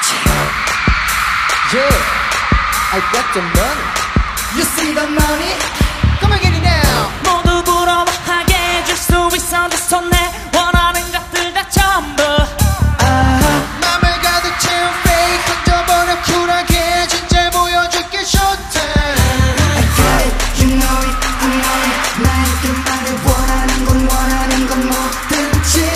Yeah, I got the money. You see the money? Come on, get it now. 모두 부러워하게 해줄 수 있어 내 손에 원하는 것들 다 전부 맘을 가득 채운 fake 던져버려 쿨하게 진짜 보여줄게 showtime. I got it, you know it, I know it. 나의 그 말을 원하는 건 뭐든지.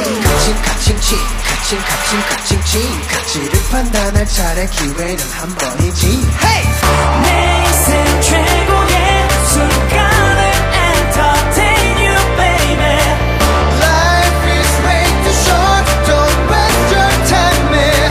가칭 가치를 판단할 차례 기회는 한 번이지. Hey! 내 인생 최고의 순간을 entertain you baby. Life is way too short. Don't waste your time, man.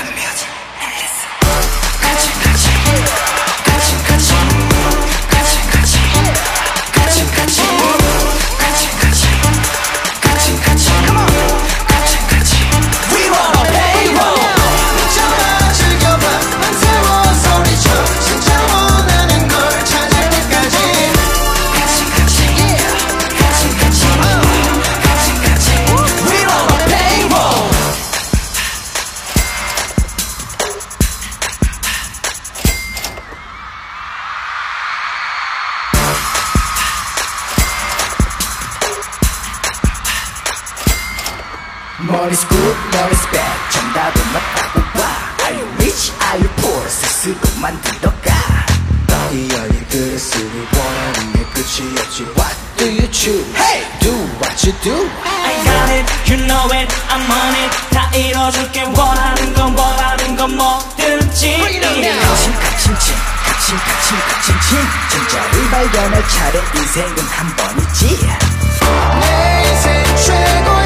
Money's good, money's bad. 정답은 맞다고 봐. Are you rich, are you poor? 스스로 만들어가. 이 열린 그릇을 원하는 게 끝이 없지. What do you choose? Hey! Do what you do. I got it, you know it, I'm on it. 다 이뤄줄게 원하는 건 뭐든지. 가칭 진짜를 발견할 차례. 인생은 한 번이지. 내 인생 최고